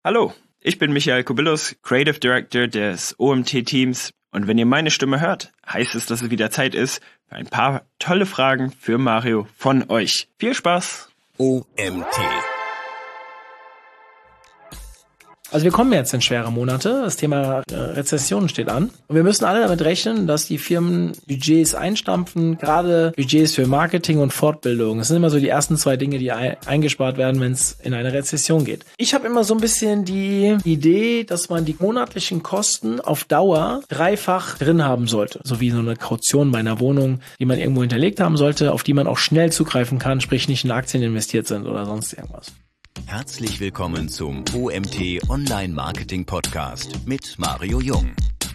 Hallo, ich bin Michael Kubilus, Creative Director des OMT-Teams. Und wenn ihr meine Stimme hört, heißt es, dass es wieder Zeit ist für ein paar tolle Fragen für Mario von euch. Viel Spaß! OMT. Also wir kommen jetzt in schwere Monate. Das Thema Rezession steht an. Und wir müssen alle damit rechnen, dass die Firmen Budgets einstampfen, gerade Budgets für Marketing und Fortbildung. Das sind immer so die ersten zwei Dinge, die eingespart werden, wenn es in eine Rezession geht. Ich habe immer so ein bisschen die Idee, dass man die monatlichen Kosten auf Dauer dreifach drin haben sollte. So wie so eine Kaution bei einer Wohnung, die man irgendwo hinterlegt haben sollte, auf die man auch schnell zugreifen kann, sprich nicht in Aktien investiert sind oder sonst irgendwas. Herzlich willkommen zum OMT Online Marketing Podcast mit Mario Jung.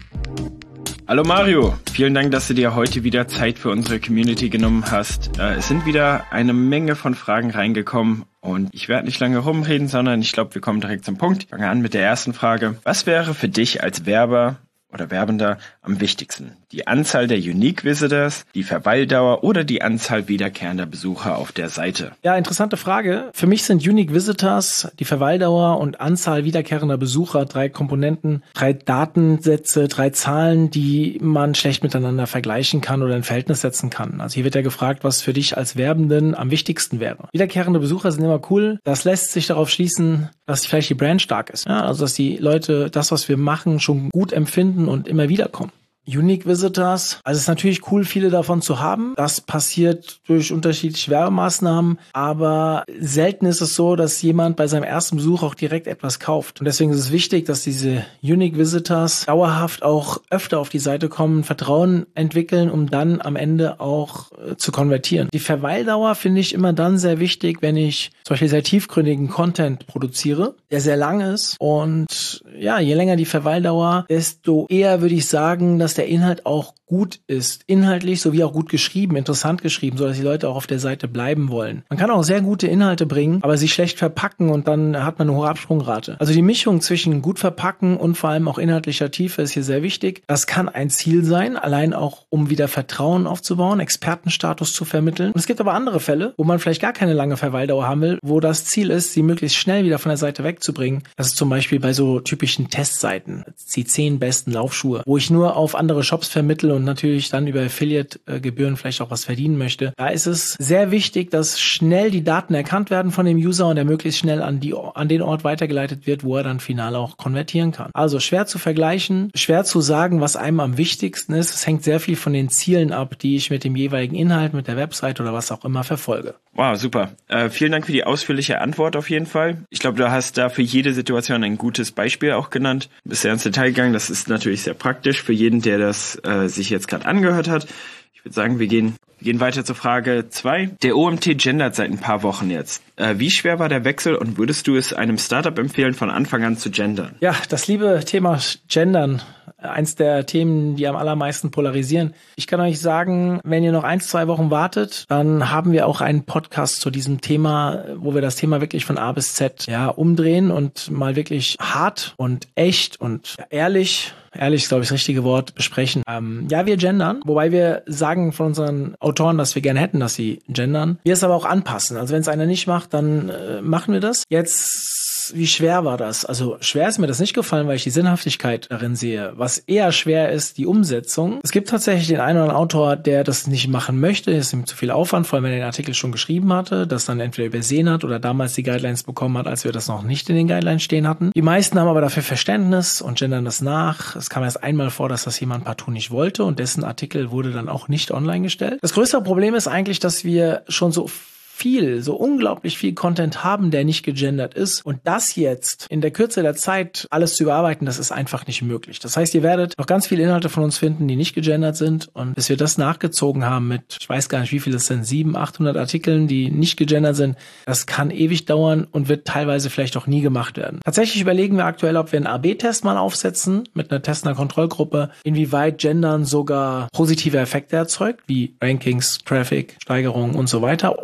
Hallo Mario, vielen Dank, dass du dir heute wieder Zeit für unsere Community genommen hast. Es sind wieder eine Menge von Fragen reingekommen und ich werde nicht lange rumreden, sondern ich glaube, wir kommen direkt zum Punkt. Fangen an mit der ersten Frage. Was wäre für dich als Werber oder Werbender am wichtigsten? Die Anzahl der Unique Visitors, die Verweildauer oder die Anzahl wiederkehrender Besucher auf der Seite? Ja, interessante Frage. Für mich sind Unique Visitors, die Verweildauer und Anzahl wiederkehrender Besucher drei Komponenten, drei Datensätze, drei Zahlen, die man schlecht miteinander vergleichen kann oder in Verhältnis setzen kann. Also hier wird ja gefragt, was für dich als Werbenden am wichtigsten wäre. Wiederkehrende Besucher sind immer cool. Das lässt sich darauf schließen, dass vielleicht die Brand stark ist. Ja, also dass die Leute das, was wir machen, schon gut empfinden und immer wieder kommen. Unique Visitors, also es ist natürlich cool, viele davon zu haben. Das passiert durch unterschiedliche Werbemaßnahmen, aber selten ist es so, dass jemand bei seinem ersten Besuch auch direkt etwas kauft. Und deswegen ist es wichtig, dass diese Unique Visitors dauerhaft auch öfter auf die Seite kommen, Vertrauen entwickeln, um dann am Ende auch zu konvertieren. Die Verweildauer finde ich immer dann sehr wichtig, wenn ich zum Beispiel sehr tiefgründigen Content produziere, der sehr lang ist. Und ja, je länger die Verweildauer, desto eher würde ich sagen, dass der Inhalt auch gut ist, inhaltlich sowie auch gut geschrieben, interessant geschrieben, sodass die Leute auch auf der Seite bleiben wollen. Man kann auch sehr gute Inhalte bringen, aber sie schlecht verpacken und dann hat man eine hohe Absprungrate. Also die Mischung zwischen gut verpacken und vor allem auch inhaltlicher Tiefe ist hier sehr wichtig. Das kann ein Ziel sein, allein auch um wieder Vertrauen aufzubauen, Expertenstatus zu vermitteln. Und es gibt aber andere Fälle, wo man vielleicht gar keine lange Verweildauer haben will, wo das Ziel ist, sie möglichst schnell wieder von der Seite wegzubringen. Das ist zum Beispiel bei so typischen Testseiten, die 10 besten Laufschuhe, wo ich nur auf andere Shops vermittle und natürlich dann über Affiliate-Gebühren vielleicht auch was verdienen möchte. Da ist es sehr wichtig, dass schnell die Daten erkannt werden von dem User und er möglichst schnell an den Ort weitergeleitet wird, wo er dann final auch konvertieren kann. Also schwer zu vergleichen, schwer zu sagen, was einem am wichtigsten ist. Es hängt sehr viel von den Zielen ab, die ich mit dem jeweiligen Inhalt, mit der Website oder was auch immer verfolge. Wow, super. Vielen Dank für die ausführliche Antwort auf jeden Fall. Ich glaube, du hast da für jede Situation ein gutes Beispiel auch genannt. Du bist sehr ins Detail gegangen. Das ist natürlich sehr praktisch für jeden, der das sich jetzt gerade angehört hat. Ich würde sagen, wir gehen weiter zur Frage 2. Der OMT gendert seit ein paar Wochen jetzt. Wie schwer war der Wechsel und würdest du es einem Startup empfehlen, von Anfang an zu gendern? Ja, das liebe Thema Gendern, eins der Themen, die am allermeisten polarisieren. Ich kann euch sagen, wenn ihr noch 1-2 Wochen wartet, dann haben wir auch einen Podcast zu diesem Thema, wo wir das Thema wirklich von A bis Z umdrehen und mal wirklich hart und echt und ehrlich ist, glaube ich, das richtige Wort, besprechen. Wir gendern, wobei wir sagen von unseren Autoren, dass wir gerne hätten, dass sie gendern. Wir es aber auch anpassen. Also wenn es einer nicht macht, dann machen wir das. Jetzt, wie schwer war das? Also schwer ist mir das nicht gefallen, weil ich die Sinnhaftigkeit darin sehe. Was eher schwer ist, die Umsetzung. Es gibt tatsächlich den einen oder anderen Autor, der das nicht machen möchte. Es ist ihm zu viel Aufwand, vor allem wenn er den Artikel schon geschrieben hatte, das dann entweder übersehen hat oder damals die Guidelines bekommen hat, als wir das noch nicht in den Guidelines stehen hatten. Die meisten haben aber dafür Verständnis und gendern das nach. Es kam erst einmal vor, dass das jemand partout nicht wollte und dessen Artikel wurde dann auch nicht online gestellt. Das größte Problem ist eigentlich, dass wir schon so unglaublich viel Content haben, der nicht gegendert ist. Und das jetzt in der Kürze der Zeit alles zu überarbeiten, das ist einfach nicht möglich. Das heißt, ihr werdet noch ganz viele Inhalte von uns finden, die nicht gegendert sind. Und bis wir das nachgezogen haben mit, ich weiß gar nicht, wie viele es sind, 700-800 Artikeln, die nicht gegendert sind, das kann ewig dauern und wird teilweise vielleicht auch nie gemacht werden. Tatsächlich überlegen wir aktuell, ob wir einen AB-Test mal aufsetzen mit einer Testner-Kontrollgruppe, inwieweit Gendern sogar positive Effekte erzeugt, wie Rankings, Traffic, Steigerungen und so weiter. Oder vielleicht auch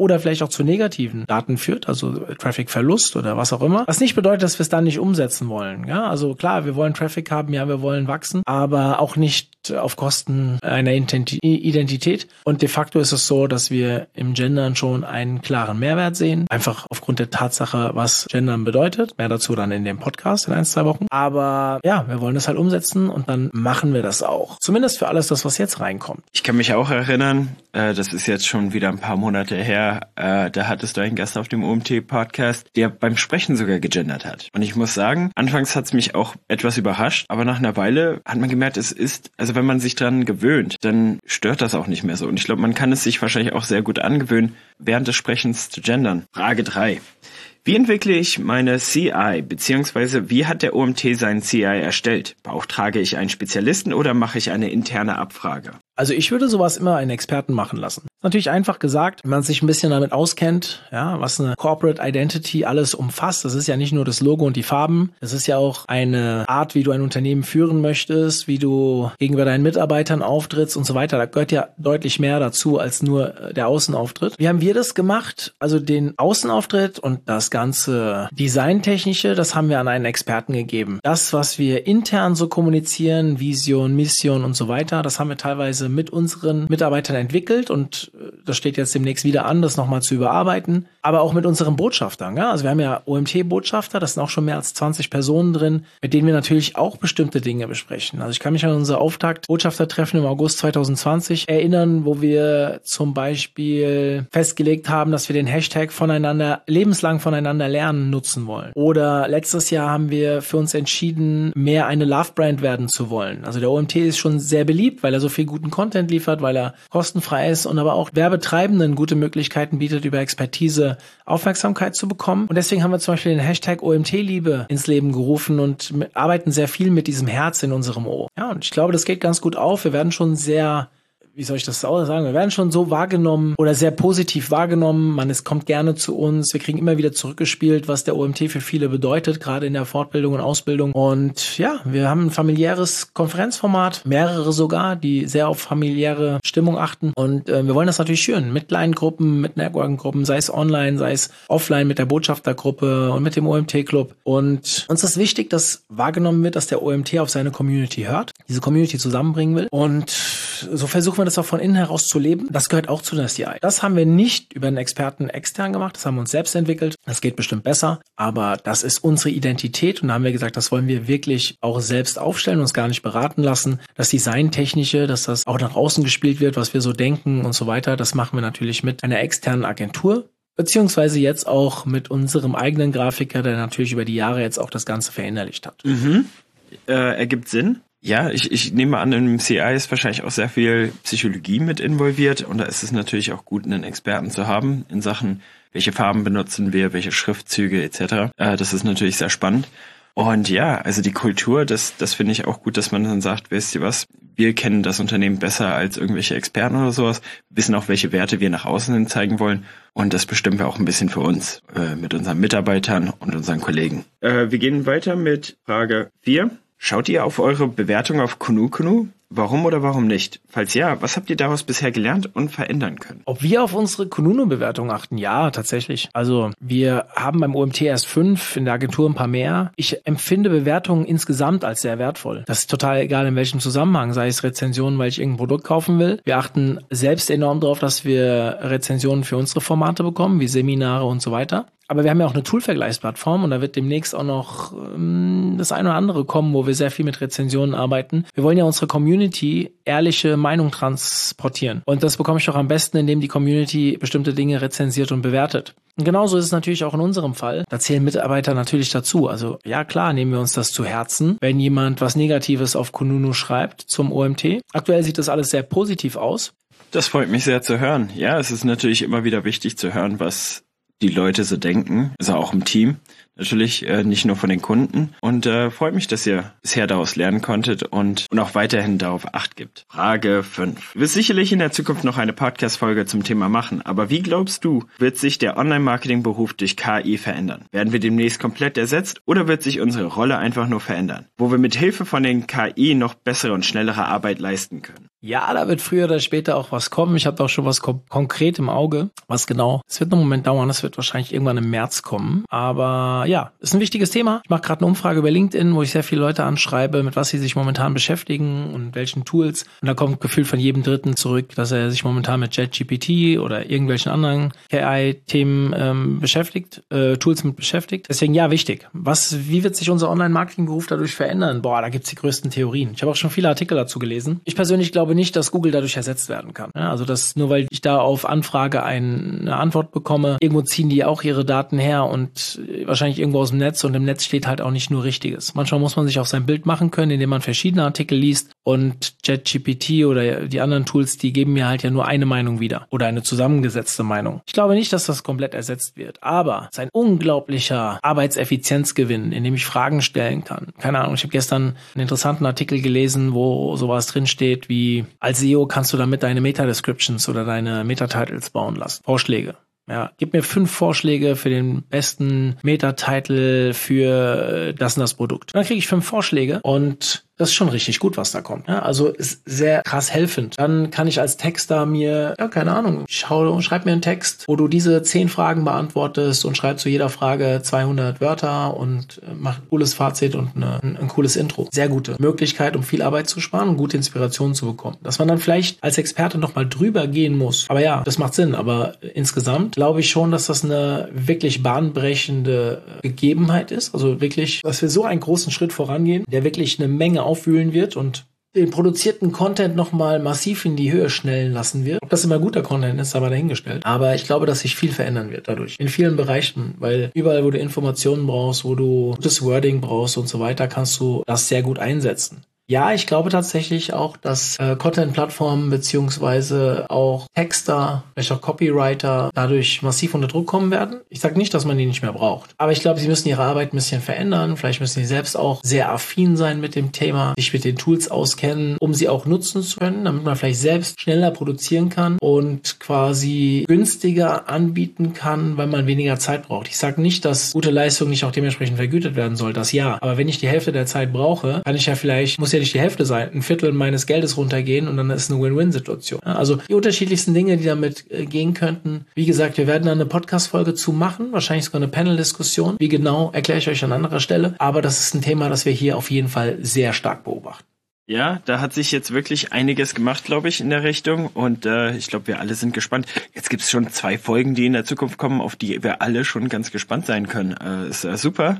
auch zu negativen Daten führt, also Traffic-Verlust oder was auch immer. Was nicht bedeutet, dass wir es dann nicht umsetzen wollen. Ja, also klar, wir wollen Traffic haben, ja, wir wollen wachsen, aber auch nicht auf Kosten einer Identität. Und de facto ist es so, dass wir im Gendern schon einen klaren Mehrwert sehen. Einfach aufgrund der Tatsache, was Gendern bedeutet. Mehr dazu dann in dem Podcast in 1-2 Wochen. Aber ja, wir wollen das halt umsetzen und dann machen wir das auch. Zumindest für alles das, was jetzt reinkommt. Ich kann mich auch erinnern, das ist jetzt schon wieder ein paar Monate her, da hattest du einen Gast auf dem OMT-Podcast, der beim Sprechen sogar gegendert hat. Und ich muss sagen, anfangs hat es mich auch etwas überrascht, aber nach einer Weile hat man gemerkt, also wenn man sich dran gewöhnt, dann stört das auch nicht mehr so. Und ich glaube, man kann es sich wahrscheinlich auch sehr gut angewöhnen, während des Sprechens zu gendern. Frage 3. Wie entwickle ich meine CI, beziehungsweise wie hat der OMT seinen CI erstellt? Beauftrage ich einen Spezialisten oder mache ich eine interne Abfrage? Also ich würde sowas immer einen Experten machen lassen. Natürlich einfach gesagt, wenn man sich ein bisschen damit auskennt, ja, was eine Corporate Identity alles umfasst. Das ist ja nicht nur das Logo und die Farben. Das ist ja auch eine Art, wie du ein Unternehmen führen möchtest, wie du gegenüber deinen Mitarbeitern auftrittst und so weiter. Da gehört ja deutlich mehr dazu als nur der Außenauftritt. Wie haben wir das gemacht? Also den Außenauftritt und das ganze Designtechnische, das haben wir an einen Experten gegeben. Das, was wir intern so kommunizieren, Vision, Mission und so weiter, das haben wir teilweise mit unseren Mitarbeitern entwickelt und das steht jetzt demnächst wieder an, das nochmal zu überarbeiten, aber auch mit unseren Botschaftern. Ja? Also wir haben ja OMT-Botschafter, das sind auch schon mehr als 20 Personen drin, mit denen wir natürlich auch bestimmte Dinge besprechen. Also ich kann mich an unser Auftakt-Botschaftertreffen im August 2020 erinnern, wo wir zum Beispiel festgelegt haben, dass wir den Hashtag lebenslang voneinander lernen nutzen wollen. Oder letztes Jahr haben wir für uns entschieden, mehr eine Love-Brand werden zu wollen. Also der OMT ist schon sehr beliebt, weil er so viel guten Content liefert, weil er kostenfrei ist und aber auch Werbetreibenden gute Möglichkeiten bietet, über Expertise Aufmerksamkeit zu bekommen. Und deswegen haben wir zum Beispiel den Hashtag OMT-Liebe ins Leben gerufen und arbeiten sehr viel mit diesem Herz in unserem O. Ja, und ich glaube, das geht ganz gut auf. Wir werden schon sehr, wie soll ich das auch sagen, wir werden schon so wahrgenommen oder sehr positiv wahrgenommen. Es kommt gerne zu uns. Wir kriegen immer wieder zurückgespielt, was der OMT für viele bedeutet, gerade in der Fortbildung und Ausbildung. Und ja, wir haben ein familiäres Konferenzformat, mehrere sogar, die sehr auf familiäre Stimmung achten. Und wir wollen das natürlich schüren mit kleinen Gruppen, mit Networking-Gruppen, sei es online, sei es offline mit der Botschaftergruppe und mit dem OMT-Club. Und uns ist wichtig, dass wahrgenommen wird, dass der OMT auf seine Community hört, diese Community zusammenbringen will. Und so versuchen wir das auch von innen heraus zu leben. Das gehört auch zu der CI. Das haben wir nicht über einen Experten extern gemacht. Das haben wir uns selbst entwickelt. Das geht bestimmt besser. Aber das ist unsere Identität. Und da haben wir gesagt, das wollen wir wirklich auch selbst aufstellen, uns gar nicht beraten lassen. Das Designtechnische, dass das auch nach außen gespielt wird, was wir so denken und so weiter. Das machen wir natürlich mit einer externen Agentur. Beziehungsweise jetzt auch mit unserem eigenen Grafiker, der natürlich über die Jahre jetzt auch das Ganze verinnerlicht hat. Ergibt Sinn. Ja, ich nehme an, im CI ist wahrscheinlich auch sehr viel Psychologie mit involviert und da ist es natürlich auch gut, einen Experten zu haben in Sachen, welche Farben benutzen wir, welche Schriftzüge etc. Das ist natürlich sehr spannend. Und ja, also die Kultur, das finde ich auch gut, dass man dann sagt, wisst ihr was, wir kennen das Unternehmen besser als irgendwelche Experten oder sowas, wissen auch, welche Werte wir nach außen hin zeigen wollen und das bestimmen wir auch ein bisschen für uns, mit unseren Mitarbeitern und unseren Kollegen. Wir gehen weiter mit Frage 4. Schaut ihr auf eure Bewertung auf Kununu? Warum oder warum nicht? Falls ja, was habt ihr daraus bisher gelernt und verändern können? Ob wir auf unsere Kununu-Bewertung achten? Ja, tatsächlich. Also wir haben beim OMT erst 5, in der Agentur ein paar mehr. Ich empfinde Bewertungen insgesamt als sehr wertvoll. Das ist total egal, in welchem Zusammenhang, sei es Rezensionen, weil ich irgendein Produkt kaufen will. Wir achten selbst enorm darauf, dass wir Rezensionen für unsere Formate bekommen, wie Seminare und so weiter. Aber wir haben ja auch eine Tool-Vergleichsplattform und da wird demnächst auch noch das eine oder andere kommen, wo wir sehr viel mit Rezensionen arbeiten. Wir wollen ja unsere Community ehrliche Meinung transportieren. Und das bekomme ich doch am besten, indem die Community bestimmte Dinge rezensiert und bewertet. Und genauso ist es natürlich auch in unserem Fall. Da zählen Mitarbeiter natürlich dazu. Also ja, klar, nehmen wir uns das zu Herzen, wenn jemand was Negatives auf Kununu schreibt zum OMT. Aktuell sieht das alles sehr positiv aus. Das freut mich sehr zu hören. Ja, es ist natürlich immer wieder wichtig zu hören, was die Leute so denken, also auch im Team. natürlich nicht nur von den Kunden. Und freut mich, dass ihr bisher daraus lernen konntet und auch weiterhin darauf Acht gibt. Frage 5. Du wirst sicherlich in der Zukunft noch eine Podcast-Folge zum Thema machen, aber wie glaubst du, wird sich der Online-Marketing-Beruf durch KI verändern? Werden wir demnächst komplett ersetzt oder wird sich unsere Rolle einfach nur verändern, wo wir mit Hilfe von den KI noch bessere und schnellere Arbeit leisten können? Ja, da wird früher oder später auch was kommen. Ich habe auch schon was konkret im Auge. Was genau? Es wird noch einen Moment dauern. Das wird wahrscheinlich irgendwann im März kommen. Aber ja, ist ein wichtiges Thema. Ich mache gerade eine Umfrage über LinkedIn, wo ich sehr viele Leute anschreibe, mit was sie sich momentan beschäftigen und welchen Tools. Und da kommt gefühlt von jedem Dritten zurück, dass er sich momentan mit ChatGPT oder irgendwelchen anderen AI-Themen beschäftigt, Tools mit beschäftigt. Deswegen ja, wichtig. Wie wird sich unser Online-Marketing-Beruf dadurch verändern? Boah, da gibt's die größten Theorien. Ich habe auch schon viele Artikel dazu gelesen. Ich persönlich glaube nicht, dass Google dadurch ersetzt werden kann. Ja, also das nur, weil ich da auf Anfrage eine Antwort bekomme, irgendwo ziehen die auch ihre Daten her und wahrscheinlich irgendwo aus dem Netz und im Netz steht halt auch nicht nur Richtiges. Manchmal muss man sich auch sein Bild machen können, indem man verschiedene Artikel liest und ChatGPT oder die anderen Tools, die geben mir halt ja nur eine Meinung wieder oder eine zusammengesetzte Meinung. Ich glaube nicht, dass das komplett ersetzt wird, aber es ist ein unglaublicher Arbeitseffizienzgewinn, indem ich Fragen stellen kann. Keine Ahnung, ich habe gestern einen interessanten Artikel gelesen, wo sowas drinsteht wie: Als SEO kannst du damit deine Meta-Descriptions oder deine Meta-Titles bauen lassen. Vorschläge. Ja, gib mir 5 Vorschläge für den besten Meta-Title für das und das Produkt. Dann kriege ich 5 Vorschläge und das ist schon richtig gut, was da kommt. Ja, also ist sehr krass helfend. Dann kann ich als Texter mir, keine Ahnung, schreib mir einen Text, wo du diese 10 Fragen beantwortest und schreib zu jeder Frage 200 Wörter und mach ein cooles Fazit und ein cooles Intro. Sehr gute Möglichkeit, um viel Arbeit zu sparen und gute Inspiration zu bekommen. Dass man dann vielleicht als Experte nochmal drüber gehen muss. Aber ja, das macht Sinn. Aber insgesamt glaube ich schon, dass das eine wirklich bahnbrechende Gegebenheit ist. Also wirklich, dass wir so einen großen Schritt vorangehen, der wirklich eine Menge aufwühlen wird und den produzierten Content nochmal massiv in die Höhe schnellen lassen wird. Ob das immer guter Content ist, aber dahingestellt. Aber ich glaube, dass sich viel verändern wird dadurch. In vielen Bereichen, weil überall, wo du Informationen brauchst, wo du gutes Wording brauchst und so weiter, kannst du das sehr gut einsetzen. Ja, ich glaube tatsächlich auch, dass Content-Plattformen beziehungsweise auch Texter, vielleicht auch Copywriter dadurch massiv unter Druck kommen werden. Ich sage nicht, dass man die nicht mehr braucht. Aber ich glaube, sie müssen ihre Arbeit ein bisschen verändern. Vielleicht müssen sie selbst auch sehr affin sein mit dem Thema, sich mit den Tools auskennen, um sie auch nutzen zu können, damit man vielleicht selbst schneller produzieren kann und quasi günstiger anbieten kann, weil man weniger Zeit braucht. Ich sage nicht, dass gute Leistung nicht auch dementsprechend vergütet werden soll. Das ja. Aber wenn ich die Hälfte der Zeit brauche, kann ich ja vielleicht, muss ja nicht die Hälfte sein, ein Viertel meines Geldes runtergehen und dann ist eine Win-Win-Situation. Also die unterschiedlichsten Dinge, die damit gehen könnten. Wie gesagt, wir werden da eine Podcast-Folge zu machen, wahrscheinlich sogar eine Panel-Diskussion. Wie genau, erkläre ich euch an anderer Stelle. Aber das ist ein Thema, das wir hier auf jeden Fall sehr stark beobachten. Ja, da hat sich jetzt wirklich einiges gemacht, glaube ich, in der Richtung und ich glaube, wir alle sind gespannt. Jetzt gibt es schon 2 Folgen, die in der Zukunft kommen, auf die wir alle schon ganz gespannt sein können. Ist super.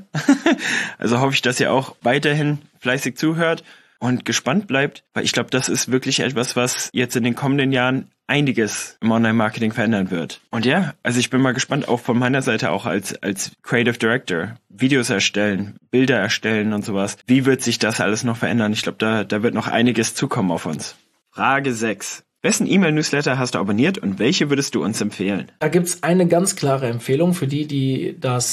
Also hoffe ich, dass ihr auch weiterhin fleißig zuhört und gespannt bleibt, weil ich glaube, das ist wirklich etwas, was jetzt in den kommenden Jahren einiges im Online-Marketing verändern wird. Und ja, also ich bin mal gespannt, auch von meiner Seite auch als Creative Director, Videos erstellen, Bilder erstellen und sowas. Wie wird sich das alles noch verändern? Ich glaube, da wird noch einiges zukommen auf uns. Frage 6. Wessen E-Mail-Newsletter hast du abonniert und welche würdest du uns empfehlen? Da gibt's eine ganz klare Empfehlung für die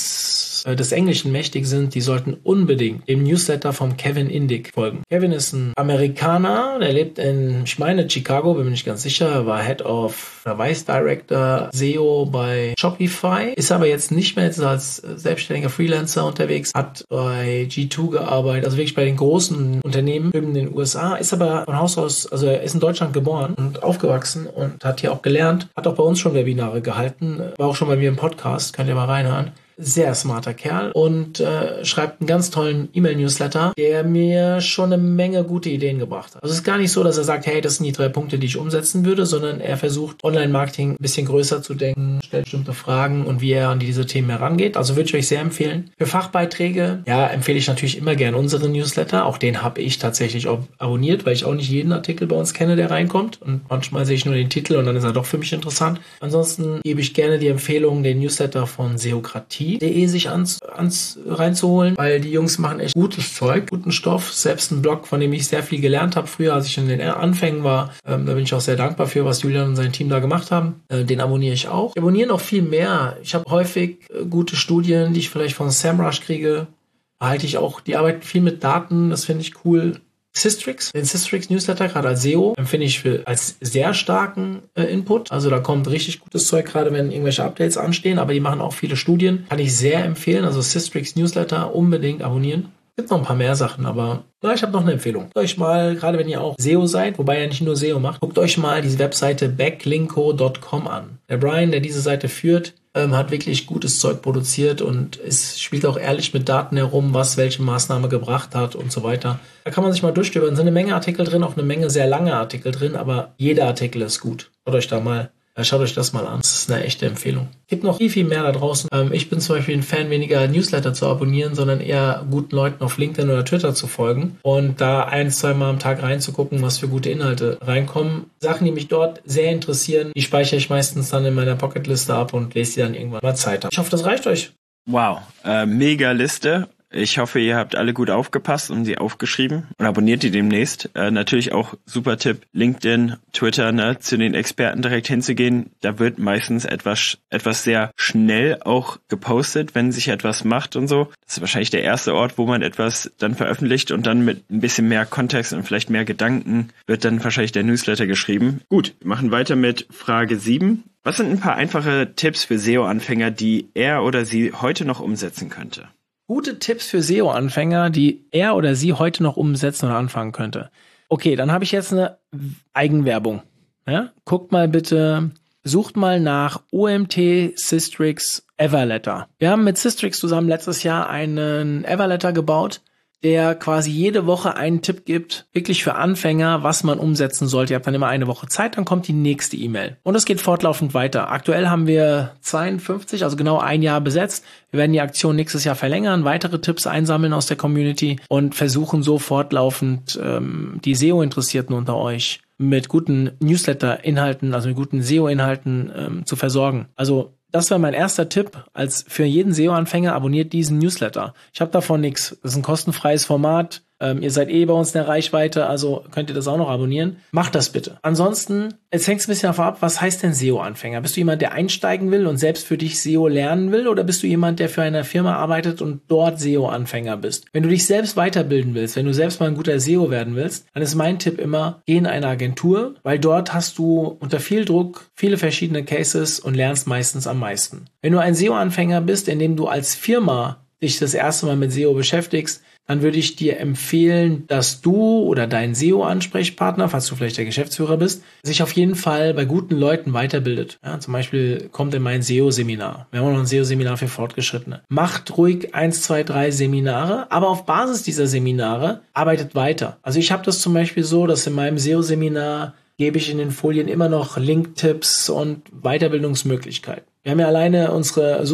des Englischen mächtig sind. Die sollten unbedingt dem Newsletter vom Kevin Indig folgen. Kevin ist ein Amerikaner, der lebt in, ich meine, Chicago, bin mir nicht ganz sicher, war Head of Vice Director SEO bei Shopify, ist aber jetzt nicht mehr als selbstständiger Freelancer unterwegs, hat bei G2 gearbeitet, also wirklich bei den großen Unternehmen in den USA, ist aber von Haus aus, also er ist in Deutschland geboren und aufgewachsen und hat hier auch gelernt, hat auch bei uns schon Webinare gehalten, war auch schon bei mir im Podcast, könnt ihr mal reinhören. Sehr smarter Kerl und schreibt einen ganz tollen E-Mail-Newsletter, der mir schon eine Menge gute Ideen gebracht hat. Also es ist gar nicht so, dass er sagt, hey, das sind die 3 Punkte, die ich umsetzen würde, sondern er versucht, Online-Marketing ein bisschen größer zu denken, stellt bestimmte Fragen und wie er an diese Themen herangeht. Also würde ich euch sehr empfehlen. Für Fachbeiträge, ja, empfehle ich natürlich immer gern unseren Newsletter. Auch den habe ich tatsächlich auch abonniert, weil ich auch nicht jeden Artikel bei uns kenne, der reinkommt. Und manchmal sehe ich nur den Titel und dann ist er doch für mich interessant. Ansonsten gebe ich gerne die Empfehlung, den Newsletter von Seokratie omt.de sich reinzuholen, weil die Jungs machen echt gutes Zeug, guten Stoff. Selbst ein Blog, von dem ich sehr viel gelernt habe früher, als ich in den Anfängen war. Da bin ich auch sehr dankbar für, was Julian und sein Team da gemacht haben. Den abonniere ich auch. Ich abonniere noch viel mehr. Ich habe häufig gute Studien, die ich vielleicht von SEMrush kriege. Die arbeiten viel mit Daten, das finde ich cool. Den Systrix Newsletter, gerade als SEO, empfinde ich als sehr starken Input. Also da kommt richtig gutes Zeug, gerade wenn irgendwelche Updates anstehen, aber die machen auch viele Studien. Kann ich sehr empfehlen, also Systrix Newsletter unbedingt abonnieren. Gibt noch ein paar mehr Sachen, aber ich habe noch eine Empfehlung. Guckt euch mal, gerade wenn ihr auch SEO seid, wobei ihr nicht nur SEO macht, guckt euch mal diese Webseite backlinko.com an. Der Brian, der diese Seite führt, hat wirklich gutes Zeug produziert und spielt auch ehrlich mit Daten herum, was welche Maßnahme gebracht hat und so weiter. Da kann man sich mal durchstöbern. Es sind eine Menge Artikel drin, auch eine Menge sehr lange Artikel drin, aber jeder Artikel ist gut. Schaut euch das mal an. Das ist eine echte Empfehlung. Es gibt noch viel, viel mehr da draußen. Ich bin zum Beispiel ein Fan, weniger Newsletter zu abonnieren, sondern eher guten Leuten auf LinkedIn oder Twitter zu folgen und da 1-2 Mal am Tag reinzugucken, was für gute Inhalte reinkommen. Sachen, die mich dort sehr interessieren, die speichere ich meistens dann in meiner Pocketliste ab und lese die dann irgendwann mal Zeit habe. Ich hoffe, das reicht euch. Wow, mega Liste. Ich hoffe, ihr habt alle gut aufgepasst und sie aufgeschrieben und abonniert die demnächst. Natürlich auch super Tipp, LinkedIn, Twitter, zu den Experten direkt hinzugehen. Da wird meistens etwas sehr schnell auch gepostet, wenn sich etwas macht und so. Das ist wahrscheinlich der erste Ort, wo man etwas dann veröffentlicht und dann mit ein bisschen mehr Kontext und vielleicht mehr Gedanken wird dann wahrscheinlich der Newsletter geschrieben. Gut, wir machen weiter mit Frage 7. Was sind ein paar einfache Tipps für SEO-Anfänger, die er oder sie heute noch umsetzen könnte? Gute Tipps für SEO-Anfänger, die er oder sie heute noch umsetzen oder anfangen könnte. Okay, dann habe ich jetzt eine Eigenwerbung. Ja? Sucht mal nach OMT Systrix Everletter. Wir haben mit Systrix zusammen letztes Jahr einen Everletter gebaut, der quasi jede Woche einen Tipp gibt, wirklich für Anfänger, was man umsetzen sollte. Ihr habt dann immer eine Woche Zeit, dann kommt die nächste E-Mail. Und es geht fortlaufend weiter. Aktuell haben wir 52, also genau ein Jahr besetzt. Wir werden die Aktion nächstes Jahr verlängern, weitere Tipps einsammeln aus der Community und versuchen so fortlaufend die SEO-Interessierten unter euch mit guten Newsletter-Inhalten, also mit guten SEO-Inhalten zu versorgen. Also das wäre mein erster Tipp, als für jeden SEO-Anfänger, abonniert diesen Newsletter. Ich habe davon nichts. Das ist ein kostenfreies Format. Ihr seid bei uns in der Reichweite, also könnt ihr das auch noch abonnieren. Macht das bitte. Ansonsten, jetzt hängt es ein bisschen davon ab, was heißt denn SEO-Anfänger? Bist du jemand, der einsteigen will und selbst für dich SEO lernen will, oder bist du jemand, der für eine Firma arbeitet und dort SEO-Anfänger bist? Wenn du dich selbst weiterbilden willst, wenn du selbst mal ein guter SEO werden willst, dann ist mein Tipp immer, geh in eine Agentur, weil dort hast du unter viel Druck viele verschiedene Cases und lernst meistens am meisten. Wenn du ein SEO-Anfänger bist, in dem du als Firma dich das erste Mal mit SEO beschäftigst, dann würde ich dir empfehlen, dass du oder dein SEO-Ansprechpartner, falls du vielleicht der Geschäftsführer bist, sich auf jeden Fall bei guten Leuten weiterbildet. Ja, zum Beispiel kommt in mein SEO-Seminar. Wir haben auch noch ein SEO-Seminar für Fortgeschrittene. Macht ruhig 1, 2, 3 Seminare, aber auf Basis dieser Seminare arbeitet weiter. Also ich habe das zum Beispiel so, dass in meinem SEO-Seminar gebe ich in den Folien immer noch Link-Tipps und Weiterbildungsmöglichkeiten. Wir haben ja alleine unsere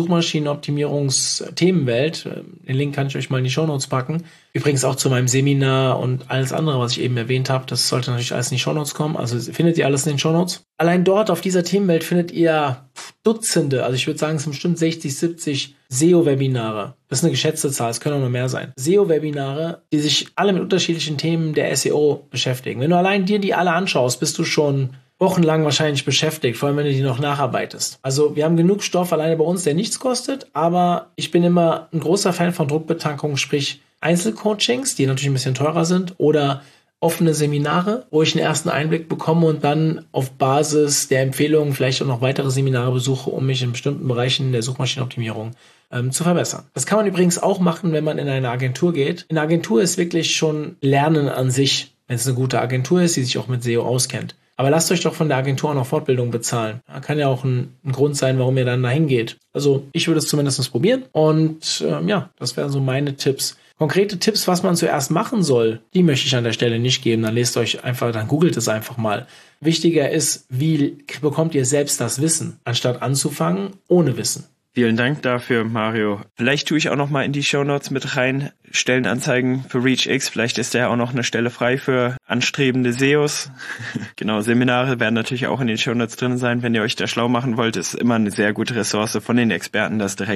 Suchmaschinenoptimierungs-Themenwelt. Den Link kann ich euch mal in die Shownotes packen. Übrigens auch zu meinem Seminar und alles andere, was ich eben erwähnt habe. Das sollte natürlich alles in die Shownotes kommen. Also findet ihr alles in den Shownotes. Allein dort auf dieser Themenwelt findet ihr Dutzende, also ich würde sagen, es sind bestimmt 60, 70 SEO-Webinare. Das ist eine geschätzte Zahl, es können auch noch mehr sein. SEO-Webinare, die sich alle mit unterschiedlichen Themen der SEO beschäftigen. Wenn du allein dir die alle anschaust, bist du schon wochenlang wahrscheinlich beschäftigt, vor allem wenn du die noch nacharbeitest. Also wir haben genug Stoff alleine bei uns, der nichts kostet, aber ich bin immer ein großer Fan von Druckbetankung, sprich Einzelcoachings, die natürlich ein bisschen teurer sind, oder offene Seminare, wo ich einen ersten Einblick bekomme und dann auf Basis der Empfehlungen vielleicht auch noch weitere Seminare besuche, um mich in bestimmten Bereichen der Suchmaschinenoptimierung zu verbessern. Das kann man übrigens auch machen, wenn man in eine Agentur geht. In der Agentur ist wirklich schon Lernen an sich, wenn es eine gute Agentur ist, die sich auch mit SEO auskennt. Aber lasst euch doch von der Agentur auch noch Fortbildung bezahlen. Kann ja auch ein Grund sein, warum ihr dann dahin geht. Also ich würde es zumindest probieren und das wären so meine Tipps. Konkrete Tipps, was man zuerst machen soll, die möchte ich an der Stelle nicht geben. Dann dann googelt es einfach mal. Wichtiger ist, wie bekommt ihr selbst das Wissen, anstatt anzufangen ohne Wissen. Vielen Dank dafür, Mario. Vielleicht tue ich auch noch mal in die Shownotes mit rein, Stellenanzeigen für ReachX. Vielleicht ist da ja auch noch eine Stelle frei für anstrebende SEOs. Genau, Seminare werden natürlich auch in den Shownotes drin sein, wenn ihr euch da schlau machen wollt. Ist immer eine sehr gute Ressource von den Experten, das direkt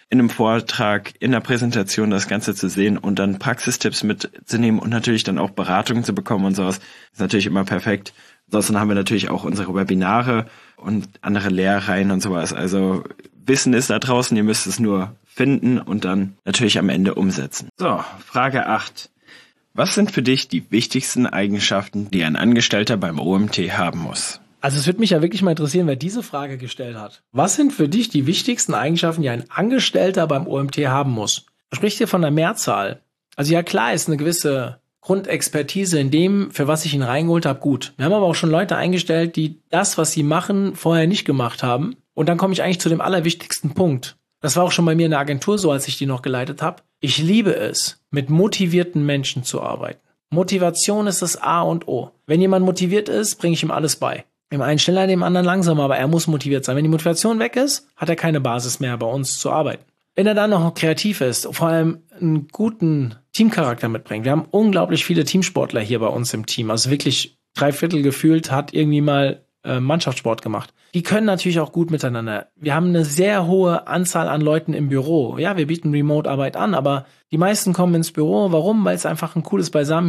in einem Vortrag, in einer Präsentation das Ganze zu sehen und dann Praxistipps mitzunehmen und natürlich dann auch Beratungen zu bekommen und sowas, ist natürlich immer perfekt. Ansonsten haben wir natürlich auch unsere Webinare und andere Lehrreihen und sowas. Also Wissen ist da draußen, ihr müsst es nur finden und dann natürlich am Ende umsetzen. So, Frage 8. Was sind für dich die wichtigsten Eigenschaften, die ein Angestellter beim OMT haben muss? Also es würde mich ja wirklich mal interessieren, wer diese Frage gestellt hat. Was sind für dich die wichtigsten Eigenschaften, die ein Angestellter beim OMT haben muss? Spricht ihr von der Mehrzahl? Also ja klar ist eine gewisse Grundexpertise in dem, für was ich ihn reingeholt habe, gut. Wir haben aber auch schon Leute eingestellt, die das, was sie machen, vorher nicht gemacht haben. Und dann komme ich eigentlich zu dem allerwichtigsten Punkt. Das war auch schon bei mir in der Agentur so, als ich die noch geleitet habe. Ich liebe es, mit motivierten Menschen zu arbeiten. Motivation ist das A und O. Wenn jemand motiviert ist, bringe ich ihm alles bei. Dem einen schneller, dem anderen langsamer, aber er muss motiviert sein. Wenn die Motivation weg ist, hat er keine Basis mehr, bei uns zu arbeiten. Wenn er dann noch kreativ ist, vor allem einen guten Teamcharakter mitbringt. Wir haben unglaublich viele Teamsportler hier bei uns im Team. Also wirklich 3/4 gefühlt hat irgendwie mal Mannschaftssport gemacht. Die können natürlich auch gut miteinander. Wir haben eine sehr hohe Anzahl an Leuten im Büro. Ja, wir bieten Remote-Arbeit an, aber die meisten kommen ins Büro. Warum? Weil es einfach ein cooles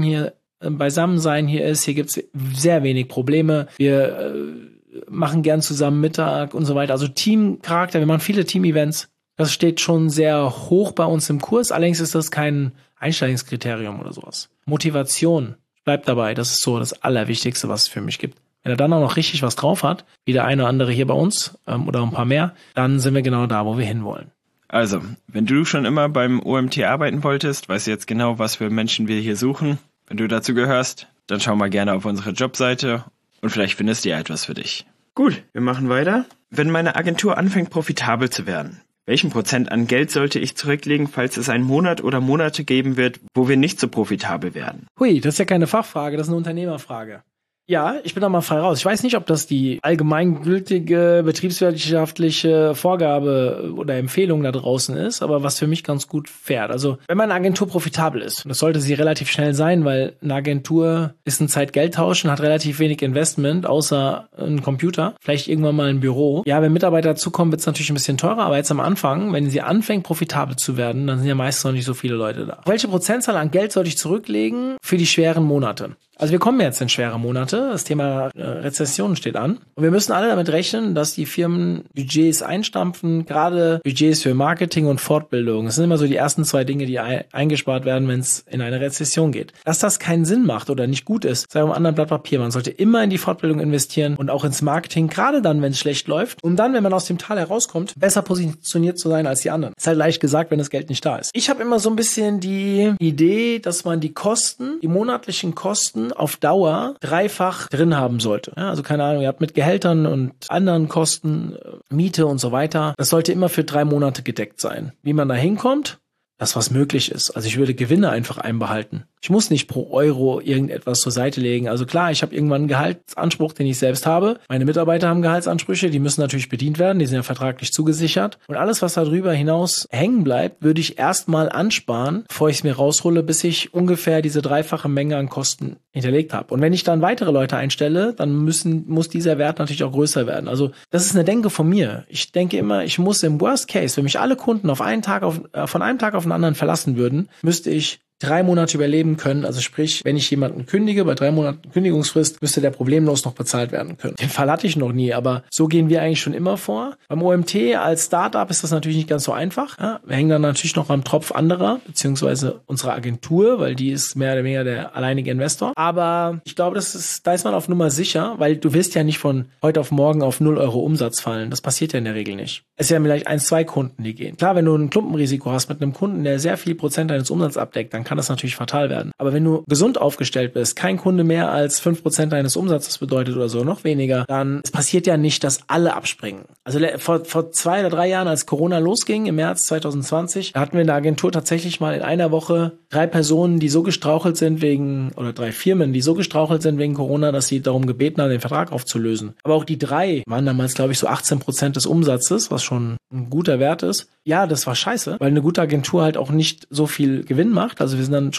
Beisammensein hier ist. Hier gibt's sehr wenig Probleme. Wir machen gern zusammen Mittag und so weiter. Also Teamcharakter, wir machen viele Team-Events. Das steht schon sehr hoch bei uns im Kurs. Allerdings ist das kein Einstellungskriterium oder sowas. Motivation bleibt dabei. Das ist so das Allerwichtigste, was es für mich gibt. Wenn er dann auch noch richtig was drauf hat, wie der eine oder andere hier bei uns oder ein paar mehr, dann sind wir genau da, wo wir hinwollen. Also, wenn du schon immer beim OMT arbeiten wolltest, weißt du jetzt genau, was für Menschen wir hier suchen. Wenn du dazu gehörst, dann schau mal gerne auf unsere Jobseite und vielleicht findest du ja etwas für dich. Gut, wir machen weiter. Wenn meine Agentur anfängt, profitabel zu werden, welchen Prozent an Geld sollte ich zurücklegen, falls es einen Monat oder Monate geben wird, wo wir nicht so profitabel werden? Hui, das ist ja keine Fachfrage, das ist eine Unternehmerfrage. Ja, ich bin da mal frei raus. Ich weiß nicht, ob das die allgemeingültige betriebswirtschaftliche Vorgabe oder Empfehlung da draußen ist, aber was für mich ganz gut fährt. Also, wenn meine Agentur profitabel ist, und das sollte sie relativ schnell sein, weil eine Agentur ist ein Zeit-Geld-Tausch und hat relativ wenig Investment, außer ein Computer, vielleicht irgendwann mal ein Büro. Ja, wenn Mitarbeiter dazukommen, wird es natürlich ein bisschen teurer, aber jetzt am Anfang, wenn sie anfängt, profitabel zu werden, dann sind ja meistens noch nicht so viele Leute da. Welche Prozentzahl an Geld sollte ich zurücklegen für die schweren Monate? Also wir kommen jetzt in schwere Monate. Das Thema Rezession steht an. Und wir müssen alle damit rechnen, dass die Firmen Budgets einstampfen, gerade Budgets für Marketing und Fortbildung. Das sind immer so die ersten 2 Dinge, die eingespart werden, wenn es in eine Rezession geht. Dass das keinen Sinn macht oder nicht gut ist, sei auf einem anderen Blatt Papier. Man sollte immer in die Fortbildung investieren und auch ins Marketing, gerade dann, wenn es schlecht läuft. Um dann, wenn man aus dem Tal herauskommt, besser positioniert zu sein als die anderen. Ist halt leicht gesagt, wenn das Geld nicht da ist. Ich habe immer so ein bisschen die Idee, dass man die monatlichen Kosten auf Dauer dreifach drin haben sollte. Ja, also keine Ahnung, ihr habt mit Gehältern und anderen Kosten, Miete und so weiter. Das sollte immer für 3 Monate gedeckt sein. Wie man da hinkommt, das was möglich ist. Also ich würde Gewinne einfach einbehalten. Ich muss nicht pro Euro irgendetwas zur Seite legen. Also klar, ich habe irgendwann einen Gehaltsanspruch, den ich selbst habe. Meine Mitarbeiter haben Gehaltsansprüche, die müssen natürlich bedient werden, die sind ja vertraglich zugesichert. Und alles, was darüber hinaus hängen bleibt, würde ich erstmal ansparen, bevor ich es mir raushole, bis ich ungefähr diese dreifache Menge an Kosten hinterlegt habe. Und wenn ich dann weitere Leute einstelle, dann muss dieser Wert natürlich auch größer werden. Also das ist eine Denke von mir. Ich denke immer, ich muss im Worst Case, wenn mich alle Kunden von einem Tag auf den anderen verlassen würden, müsste ich 3 Monate überleben können. Also sprich, wenn ich jemanden kündige, bei 3 Monaten Kündigungsfrist, müsste der problemlos noch bezahlt werden können. Den Fall hatte ich noch nie, aber so gehen wir eigentlich schon immer vor. Beim OMT als Startup ist das natürlich nicht ganz so einfach. Ja, wir hängen dann natürlich noch am Tropf anderer, beziehungsweise unserer Agentur, weil die ist mehr oder weniger der alleinige Investor. Aber ich glaube, da ist man auf Nummer sicher, weil du wirst ja nicht von heute auf morgen auf 0 Euro Umsatz fallen. Das passiert ja in der Regel nicht. Es sind ja vielleicht 1, 2 Kunden, die gehen. Klar, wenn du ein Klumpenrisiko hast mit einem Kunden, der sehr viel Prozent deines Umsatzes abdeckt, dann kann das natürlich fatal werden. Aber wenn du gesund aufgestellt bist, kein Kunde mehr als 5% deines Umsatzes bedeutet oder so, noch weniger, dann es passiert ja nicht, dass alle abspringen. Also vor 2 oder 3 Jahren, als Corona losging, im März 2020, da hatten wir in der Agentur tatsächlich mal in einer Woche 3 Personen, die so gestrauchelt sind oder 3 Firmen, die so gestrauchelt sind wegen Corona, dass sie darum gebeten haben, den Vertrag aufzulösen. Aber auch die 3 waren damals, glaube ich, so 18% des Umsatzes, was schon ein guter Wert ist. Ja, das war scheiße, weil eine gute Agentur halt auch nicht so viel Gewinn macht. Also wir sind dann schon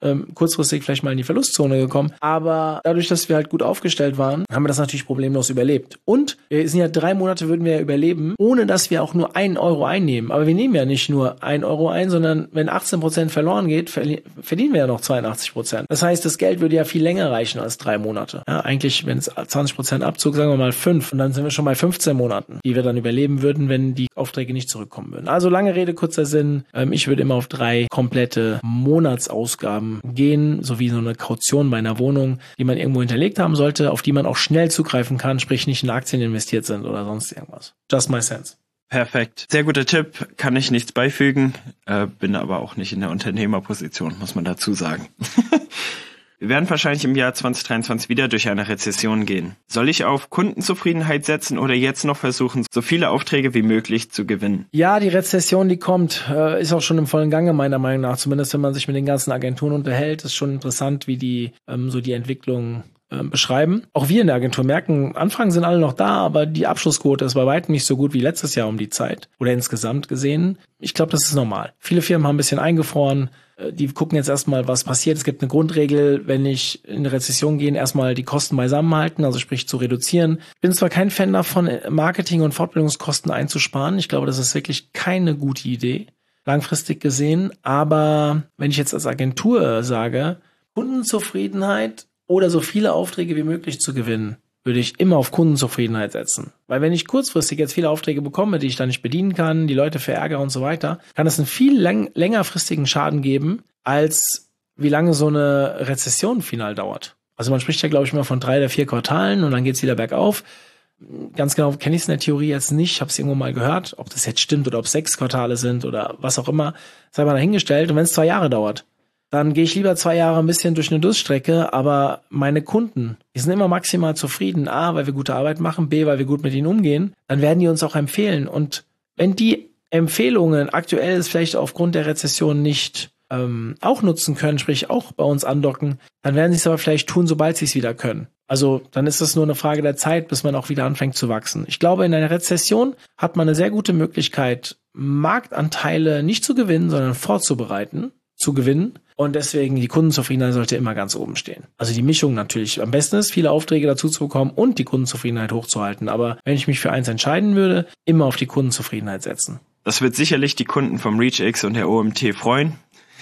kurzfristig vielleicht mal in die Verlustzone gekommen. Aber dadurch, dass wir halt gut aufgestellt waren, haben wir das natürlich problemlos überlebt. Und wir sind ja 3 Monate würden wir ja überleben, ohne dass wir auch nur 1 Euro einnehmen. Aber wir nehmen ja nicht nur 1 Euro ein, sondern wenn 18% verloren geht, verdienen wir ja noch 82%. Das heißt, das Geld würde ja viel länger reichen als 3 Monate. Ja, eigentlich, wenn es 20% Abzug, sagen wir mal 5, und dann sind wir schon bei 15 Monaten, die wir dann überleben würden, wenn die Aufträge nicht zurückkommen würden. Also lange Rede, kurzer Sinn. Ich würde immer auf 3 komplette Monatsausgaben gehen, sowie so eine Kaution bei einer Wohnung, die man irgendwo hinterlegt haben sollte, auf die man auch schnell zugreifen kann, sprich nicht in Aktien investiert sind oder sonst irgendwas. Just my sense. Perfekt. Sehr guter Tipp, kann ich nichts beifügen, bin aber auch nicht in der Unternehmerposition, muss man dazu sagen. Wir werden wahrscheinlich im Jahr 2023 wieder durch eine Rezession gehen. Soll ich auf Kundenzufriedenheit setzen oder jetzt noch versuchen, so viele Aufträge wie möglich zu gewinnen? Ja, die Rezession, die kommt, ist auch schon im vollen Gange meiner Meinung nach. Zumindest wenn man sich mit den ganzen Agenturen unterhält, ist schon interessant, wie die so die Entwicklung beschreiben. Auch wir in der Agentur merken, Anfragen sind alle noch da, aber die Abschlussquote ist bei weitem nicht so gut wie letztes Jahr um die Zeit oder insgesamt gesehen. Ich glaube, das ist normal. Viele Firmen haben ein bisschen eingefroren. Die gucken jetzt erstmal, was passiert. Es gibt eine Grundregel, wenn ich in eine Rezession gehe, erstmal die Kosten beisammen halten, also sprich zu reduzieren. Ich bin zwar kein Fan davon, Marketing- und Fortbildungskosten einzusparen. Ich glaube, das ist wirklich keine gute Idee, langfristig gesehen. Aber wenn ich jetzt als Agentur sage, Kundenzufriedenheit oder so viele Aufträge wie möglich zu gewinnen, würde ich immer auf Kundenzufriedenheit setzen. Weil wenn ich kurzfristig jetzt viele Aufträge bekomme, die ich dann nicht bedienen kann, die Leute verärgere und so weiter, kann es einen viel längerfristigen Schaden geben, als wie lange so eine Rezession final dauert. Also man spricht ja, glaube ich, immer von 3 oder 4 Quartalen und dann geht's wieder bergauf. Ganz genau kenne ich es in der Theorie jetzt nicht, habe es irgendwo mal gehört, ob das jetzt stimmt oder ob es 6 Quartale sind oder was auch immer, sei mal dahingestellt. Und wenn es 2 Jahre dauert, dann gehe ich lieber 2 Jahre ein bisschen durch eine Durststrecke, aber meine Kunden, die sind immer maximal zufrieden. A, weil wir gute Arbeit machen, B, weil wir gut mit ihnen umgehen. Dann werden die uns auch empfehlen. Und wenn die Empfehlungen aktuell es vielleicht aufgrund der Rezession nicht auch nutzen können, sprich auch bei uns andocken, dann werden sie es aber vielleicht tun, sobald sie es wieder können. Also dann ist es nur eine Frage der Zeit, bis man auch wieder anfängt zu wachsen. Ich glaube, in einer Rezession hat man eine sehr gute Möglichkeit, Marktanteile nicht zu gewinnen, sondern vorzubereiten, zu gewinnen. Und deswegen, die Kundenzufriedenheit sollte immer ganz oben stehen. Also die Mischung natürlich. Am besten ist, viele Aufträge dazu zu bekommen und die Kundenzufriedenheit hochzuhalten. Aber wenn ich mich für eins entscheiden würde, immer auf die Kundenzufriedenheit setzen. Das wird sicherlich die Kunden vom ReachX und der OMT freuen.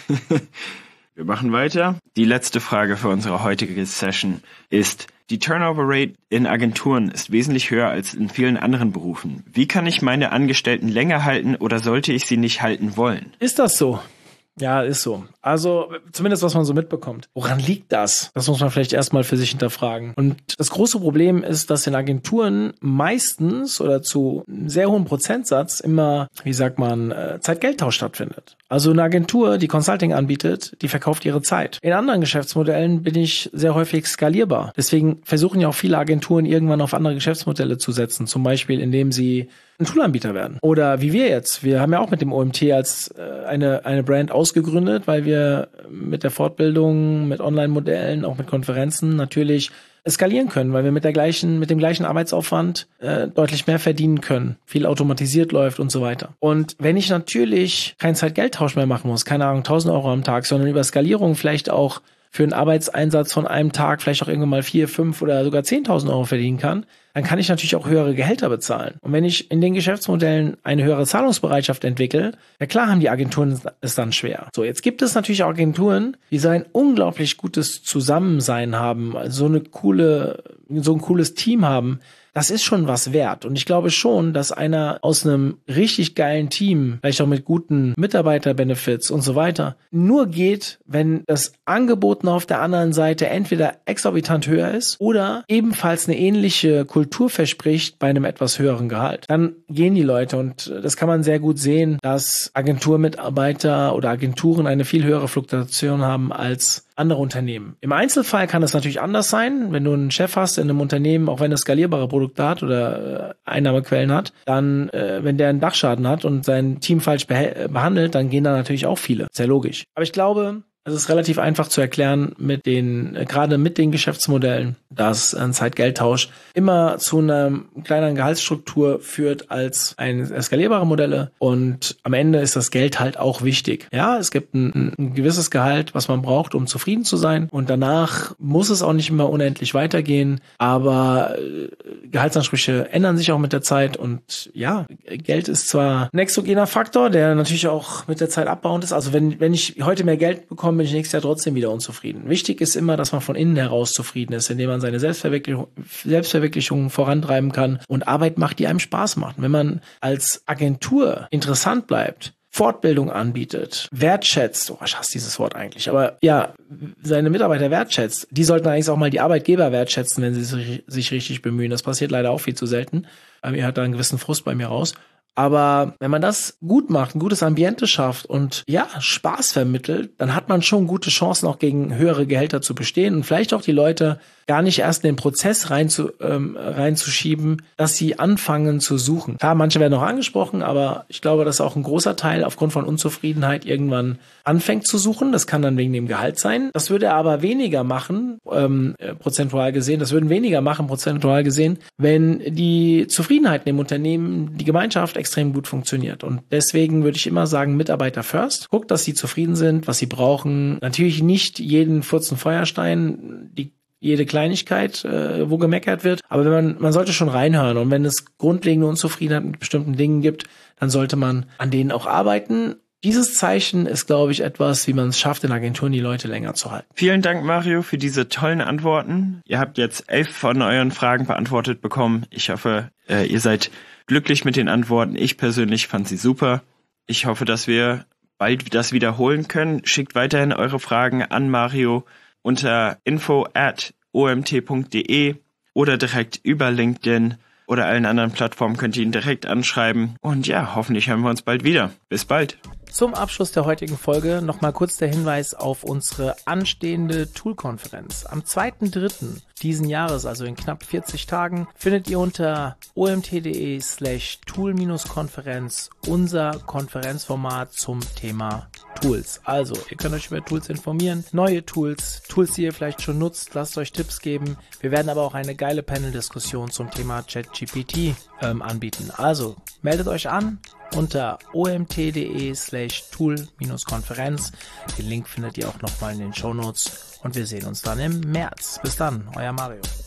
Wir machen weiter. Die letzte Frage für unsere heutige Session ist: Die Turnover Rate in Agenturen ist wesentlich höher als in vielen anderen Berufen. Wie kann ich meine Angestellten länger halten oder sollte ich sie nicht halten wollen? Ist das so? Ja, ist so. Also zumindest, was man so mitbekommt. Woran liegt das? Das muss man vielleicht erstmal für sich hinterfragen. Und das große Problem ist, dass in Agenturen meistens oder zu einem sehr hohen Prozentsatz immer, Zeit-Geld-Tausch stattfindet. Also eine Agentur, die Consulting anbietet, die verkauft ihre Zeit. In anderen Geschäftsmodellen bin ich sehr häufig skalierbar. Deswegen versuchen ja auch viele Agenturen irgendwann auf andere Geschäftsmodelle zu setzen. Zum Beispiel, indem sie ein Toolanbieter werden. Oder wie wir jetzt. Wir haben ja auch mit dem OMT als eine Brand ausgegründet, weil wir mit der Fortbildung, mit Online-Modellen, auch mit Konferenzen natürlich skalieren können, weil wir mit dem gleichen Arbeitsaufwand deutlich mehr verdienen können, viel automatisiert läuft und so weiter. Und wenn ich natürlich keinen Zeit-Geld-Tausch mehr machen muss, keine Ahnung, 1.000 Euro am Tag, sondern über Skalierung vielleicht auch für einen Arbeitseinsatz von einem Tag vielleicht auch irgendwann mal 4, 5 oder sogar 10.000 Euro verdienen kann, dann kann ich natürlich auch höhere Gehälter bezahlen. Und wenn ich in den Geschäftsmodellen eine höhere Zahlungsbereitschaft entwickle, ja klar haben die Agenturen es dann schwer. So, jetzt gibt es natürlich auch Agenturen, die so ein unglaublich gutes Zusammensein haben, so ein cooles Team haben. Das ist schon was wert. Und ich glaube schon, dass einer aus einem richtig geilen Team, vielleicht auch mit guten Mitarbeiterbenefits und so weiter, nur geht, wenn das Angebot auf der anderen Seite entweder exorbitant höher ist oder ebenfalls eine ähnliche Kultur verspricht bei einem etwas höheren Gehalt. Dann gehen die Leute und das kann man sehr gut sehen, dass Agenturmitarbeiter oder Agenturen eine viel höhere Fluktuation haben als andere Unternehmen. Im Einzelfall kann es natürlich anders sein, wenn du einen Chef hast in einem Unternehmen, auch wenn er skalierbare Produkte hat oder Einnahmequellen hat, dann, wenn der einen Dachschaden hat und sein Team falsch behandelt, dann gehen da natürlich auch viele. Sehr logisch. Aber ich glaube, Es ist relativ einfach zu erklären gerade mit den Geschäftsmodellen, dass ein Zeit-Geld-Tausch immer zu einer kleineren Gehaltsstruktur führt als skalierbare Modelle und am Ende ist das Geld halt auch wichtig. Ja, es gibt ein gewisses Gehalt, was man braucht, um zufrieden zu sein und danach muss es auch nicht immer unendlich weitergehen, aber Gehaltsansprüche ändern sich auch mit der Zeit und ja, Geld ist zwar ein exogener Faktor, der natürlich auch mit der Zeit abbauend ist. Also wenn ich heute mehr Geld bekomme, bin ich nächstes Jahr trotzdem wieder unzufrieden. Wichtig ist immer, dass man von innen heraus zufrieden ist, indem man seine Selbstverwirklichung vorantreiben kann und Arbeit macht, die einem Spaß macht. Wenn man als Agentur interessant bleibt, Fortbildung anbietet, wertschätzt, ich hasse dieses Wort eigentlich, aber ja, seine Mitarbeiter wertschätzt, die sollten eigentlich auch mal die Arbeitgeber wertschätzen, wenn sie sich richtig bemühen. Das passiert leider auch viel zu selten. Ihr hört da einen gewissen Frust bei mir raus. Aber wenn man das gut macht, ein gutes Ambiente schafft und ja, Spaß vermittelt, dann hat man schon gute Chancen, auch gegen höhere Gehälter zu bestehen und vielleicht auch die Leute gar nicht erst in den Prozess reinzuschieben, dass sie anfangen zu suchen. Klar, manche werden auch angesprochen, aber ich glaube, dass auch ein großer Teil aufgrund von Unzufriedenheit irgendwann anfängt zu suchen. Das kann dann wegen dem Gehalt sein. Das würde aber weniger machen, prozentual gesehen, wenn die Zufriedenheit in dem Unternehmen, die Gemeinschaft extrem gut funktioniert. Und deswegen würde ich immer sagen, Mitarbeiter first. Guckt, dass sie zufrieden sind, was sie brauchen. Natürlich nicht jeden Furzen Feuerstein, jede Kleinigkeit, wo gemeckert wird. Aber man sollte schon reinhören. Und wenn es grundlegende Unzufriedenheit mit bestimmten Dingen gibt, dann sollte man an denen auch arbeiten. Dieses Zeichen ist, glaube ich, etwas, wie man es schafft, in Agenturen die Leute länger zu halten. Vielen Dank, Mario, für diese tollen Antworten. Ihr habt jetzt 11 von euren Fragen beantwortet bekommen. Ich hoffe, ihr seid glücklich mit den Antworten. Ich persönlich fand sie super. Ich hoffe, dass wir bald das wiederholen können. Schickt weiterhin eure Fragen an Mario unter info@omt.de oder direkt über LinkedIn oder allen anderen Plattformen könnt ihr ihn direkt anschreiben. Und ja, hoffentlich hören wir uns bald wieder. Bis bald. Zum Abschluss der heutigen Folge nochmal kurz der Hinweis auf unsere anstehende Tool-Konferenz. Am 2.3. diesen Jahres, also in knapp 40 Tagen, findet ihr unter omt.de/tool-Konferenz unser Konferenzformat zum Thema Tools. Also, ihr könnt euch über Tools informieren, neue Tools, die ihr vielleicht schon nutzt, lasst euch Tipps geben. Wir werden aber auch eine geile Panel-Diskussion zum Thema ChatGPT anbieten. Also, meldet euch an unter omt.de/tool-Konferenz. Den Link findet ihr auch nochmal in den Shownotes und wir sehen uns dann im März. Bis dann, euer Mario.